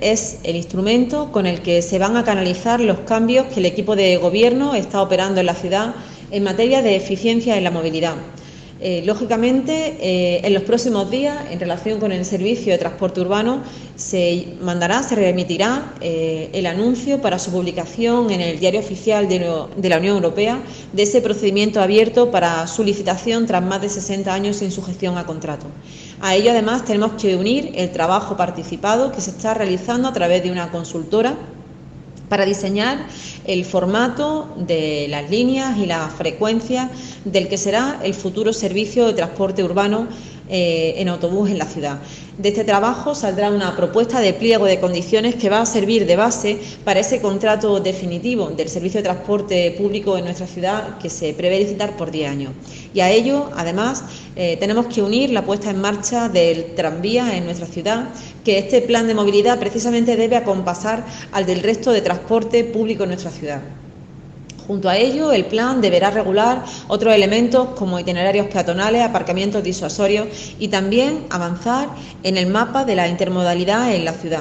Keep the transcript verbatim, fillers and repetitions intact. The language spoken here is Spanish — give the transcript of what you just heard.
es el instrumento con el que se van a canalizar los cambios que el equipo de gobierno está operando en la ciudad en materia de eficiencia en la movilidad. Eh, lógicamente, eh, en los próximos días, en relación con el servicio de transporte urbano, se mandará, se remitirá eh, el anuncio para su publicación en el Diario Oficial de, lo, de la Unión Europea de ese procedimiento abierto para su licitación tras más de sesenta años sin sujeción a contrato. A ello, además, tenemos que unir el trabajo participado que se está realizando a través de una consultora para diseñar el formato de las líneas y las frecuencias del que será el futuro servicio de transporte urbano eh, en autobús en la ciudad. De este trabajo saldrá una propuesta de pliego de condiciones que va a servir de base para ese contrato definitivo del servicio de transporte público en nuestra ciudad que se prevé licitar por diez años. Y a ello, además, eh, tenemos que unir la puesta en marcha del tranvía en nuestra ciudad, que este plan de movilidad precisamente debe acompasar al del resto de transporte público en nuestra ciudad. Junto a ello, el plan deberá regular otros elementos como itinerarios peatonales, aparcamientos disuasorios y también avanzar en el mapa de la intermodalidad en la ciudad.